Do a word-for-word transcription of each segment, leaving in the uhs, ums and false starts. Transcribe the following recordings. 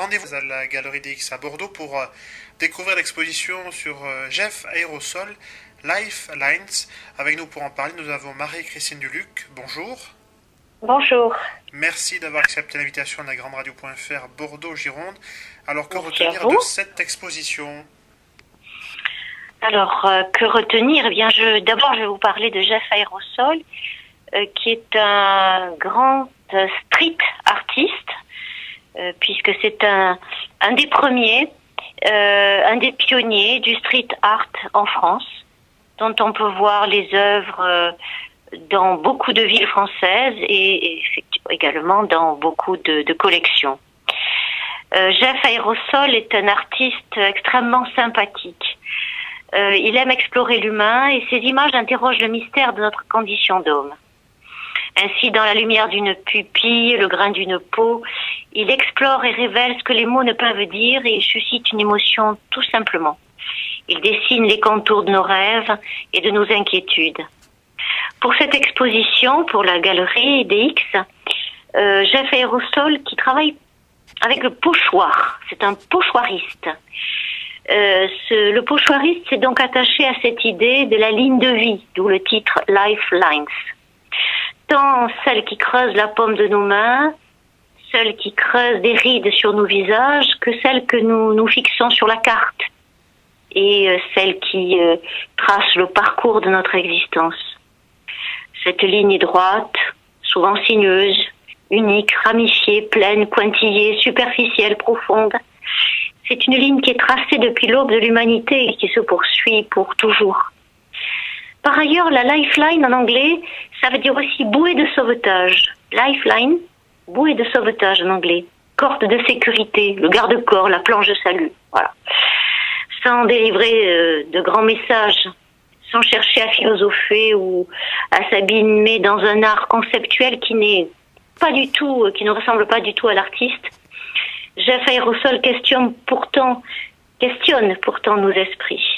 rendez-vous à la Galerie D X à Bordeaux pour euh, découvrir l'exposition sur euh, Jeff Aérosol, Lifelines. Avec nous pour en parler, nous avons Marie-Christine Duluc. Bonjour. Bonjour. Merci d'avoir accepté l'invitation de la grande radio point F R Bordeaux-Gironde. Alors, que Merci retenir de cette exposition? Alors, euh, que retenir? Eh bien, je, d'abord, je vais vous parler de Jeff Aérosol, euh, qui est un grand euh, street artiste, euh, puisque c'est un, un des premiers, euh, un des pionniers du street art en France, dont on peut voir les œuvres euh, dans beaucoup de villes françaises et, et également dans beaucoup de, de collections. Euh, Jeff Aérosol est un artiste extrêmement sympathique. Euh, il aime explorer l'humain et ses images interrogent le mystère de notre condition d'homme. Ainsi, dans la lumière d'une pupille, le grain d'une peau, il explore et révèle ce que les mots ne peuvent dire et il suscite une émotion tout simplement. Il dessine les contours de nos rêves et de nos inquiétudes. Pour cette exposition, pour la galerie D X, euh, Jeff Aérosol qui travaille avec le pochoir. C'est un pochoiriste. Euh, ce, le pochoiriste s'est donc attaché à cette idée de la ligne de vie, d'où le titre Lifelines. Tant celle qui creuse la paume de nos mains, celle qui creuse des rides sur nos visages, que celle que nous nous fixons sur la carte, et euh, celle qui euh, trace le parcours de notre existence. Cette ligne est droite, souvent sinueuse, unique, ramifiée, pleine, pointillée, superficielle, profonde. C'est une ligne qui est tracée depuis l'aube de l'humanité et qui se poursuit pour toujours. Par ailleurs, la lifeline en anglais, ça veut dire aussi bouée de sauvetage. Lifeline, bouée de sauvetage en anglais. Corde de sécurité, le garde-corps, la planche de salut. Voilà. Sans délivrer euh, de grands messages, sans chercher à philosopher ou à s'abîmer dans un art conceptuel qui n'est pas du tout, qui ne ressemble pas du tout à l'artiste, Jeff Aérosol questionne pourtant, questionne pourtant nos esprits.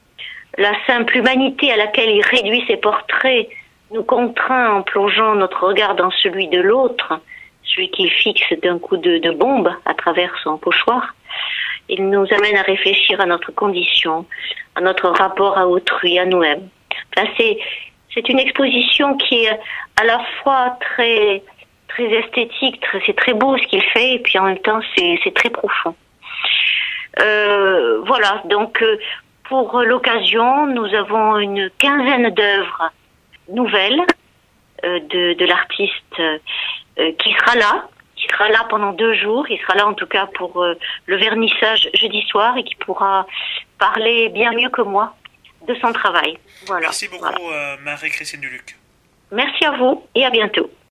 La simple humanité à laquelle il réduit ses portraits nous contraint en plongeant notre regard dans celui de l'autre, celui qu'il fixe d'un coup de, de bombe à travers son pochoir. Il nous amène à réfléchir à notre condition, à notre rapport à autrui, à nous-mêmes. Enfin, c'est, c'est une exposition qui est à la fois très très esthétique, très, c'est très beau ce qu'il fait, et puis en même temps c'est, c'est très profond. Euh, voilà, donc euh, pour l'occasion, nous avons une quinzaine d'œuvres nouvelles euh, de, de l'artiste euh, qui sera là, qui sera là pendant deux jours, il sera là en tout cas pour euh, le vernissage jeudi soir et qui pourra parler bien mieux que moi de son travail. Voilà. Merci beaucoup, voilà. euh, Marie-Christine Duluc. Merci à vous et à bientôt.